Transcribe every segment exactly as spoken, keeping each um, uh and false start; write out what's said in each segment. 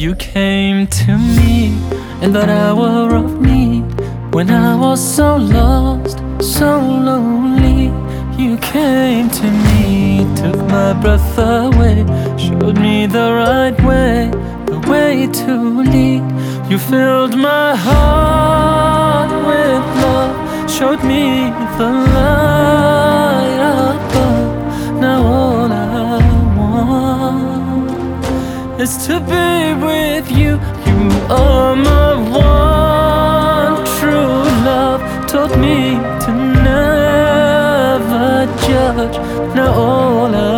You came to me in that hour of need, when I was so lost, so lonely. You came to me, took my breath away, showed me the right way, the way to lead. You filled my heart with love, showed me the light above. Now all I want is to be with you. You are my one true love, taught me to never judge. Now all I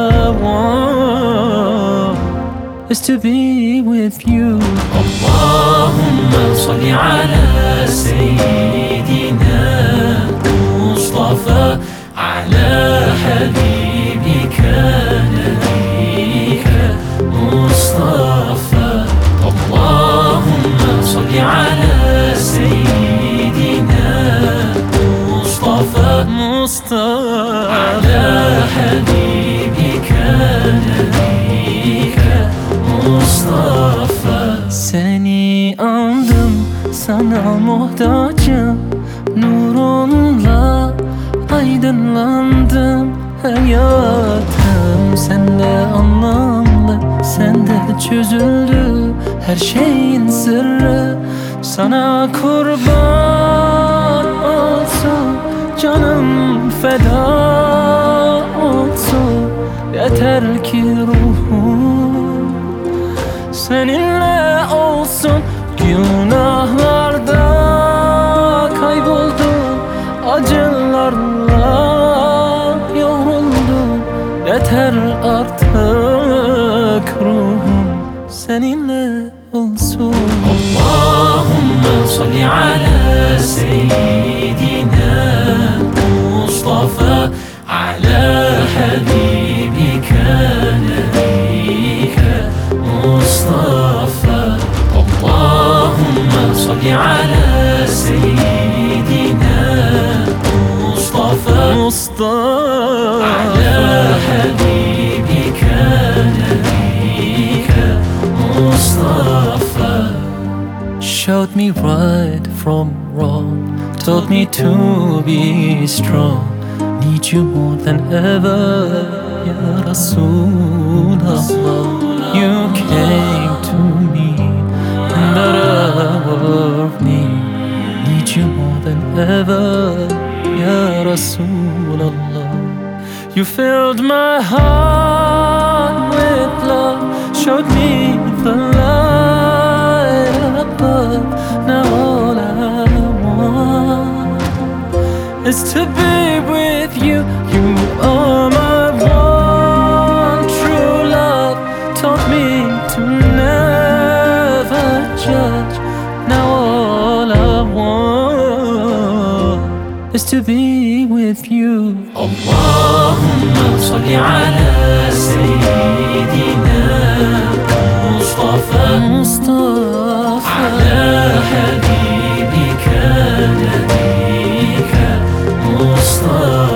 want is to be with you. Allahumma salli ala Sayyidina Mustafa, ala Habibika Nabika Mustafa. Allahumma salli ala Sayyidina Mustafa, Mustafa, ala Habibika Nabika Mustafa. seni andım, sana muhtacım. Nurunla aydınlandım hayatım. Sende anlamlı, sende çözüldü her şeyin sırrı. Sana kurban olsun, canım feda olsun. Yeter ki ruhum seninle olsun. Günahlarda kayboldum, acılarla yoruldum. Yeter artık ruhum seninle olsun. Allahumma salli ala Seyyidina Mustafa, ala Habibika Nabika Mustafa. Allahumma salli ala Seyyidina Mustafa, Mustafa, ala Habibika Nabika Mustafa. showed me right from wrong, told me to be strong. Need you more than ever, Ya Rasulallah. You came to me in that hour of need. Need you more than ever, Ya Rasulallah. You filled my heart with love, showed me the light above. Now all I want is to be with you. You are my one true love, taught me to never judge. Now all I want is to be with you. Allahumma salli ala Sayyidina Mustafa, Mustafa, ala Habibika Nabika Mustafa.